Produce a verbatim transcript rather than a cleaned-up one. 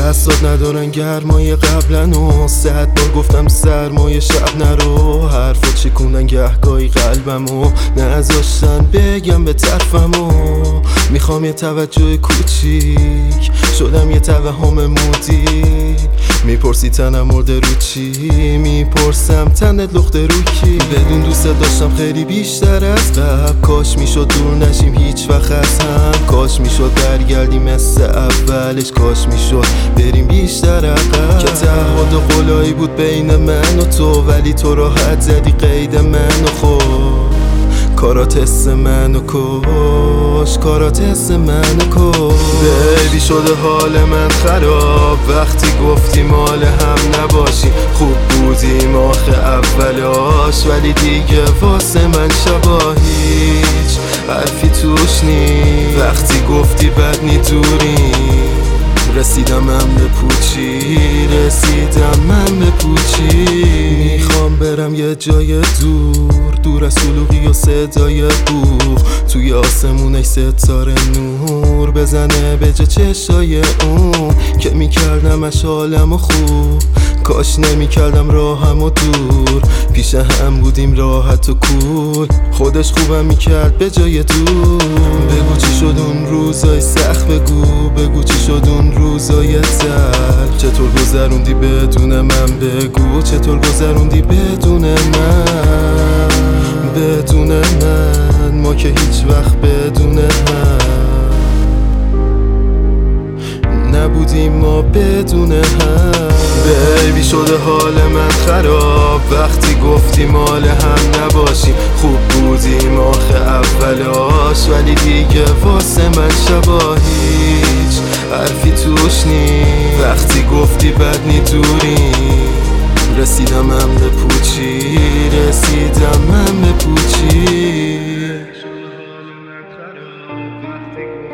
حساد ندارن گرمای قبلنو، صد بار گفتم سرمایه شب نرو. حرفا چکوندن گهگاهی قلبمو، نذاشتن بگم به طرفمو. میخوام یه توجه کوچیک، شدم یه توهم مودی. میپرسی تنم مرده رو چی، میپرسم تنت لخته رو کی. بدون دوست داشتم خیلی بیشتر از قبل، کاش میشد دور نشیم هیچ وقت از هم. کاش میشد برگردیم مثل اولش، کاش میشد بریم بیشتر عقب. که تعهد و قولایی بود بین من و تو، ولی تو راحت زدی قید من و خود. کارات حس منو کش، کارات حس منو کش. بیبی شده حال من خراب، وقتی گفتی مال هم نباشی. خوب بودیم آخه اولاش، ولی دیگه واسه من شبا هیچ حرفی توش نیست. وقتی گفتی بد نی دوری، رسیدم من به پوچی، رسیدم من به پوچی. میخوام برم یه جای دور، دور از شلوغی و صدای بوق. توی آسمون ای ستاره نور بزنه به جا چشای اون که میکردمش حالمو خوب. کاش نمیکردم راهمو دور، پیش هم بودیم راحت و کول. خودش خوبم میکرد به جای دور. بگو چی شد اون روزای سخت، بگو بگو چی شد اون روزای تر. چطور گذروندی بدون من، بگو چطور گذروندی بدون من. بدون من ما که هیچ وقت بدون هم نبودیم، ما بدون هم. بیبی شده حال من خراب، وقتی گفتی مال هم نباشیم. خوب بودیم آخه اولاش، ولی دیگه واسه من شبا هیچ حرفی توش نیست. وقتی گفتی بد نی دوری، رسیدم من به پوچی، رسیدم من به پوچی.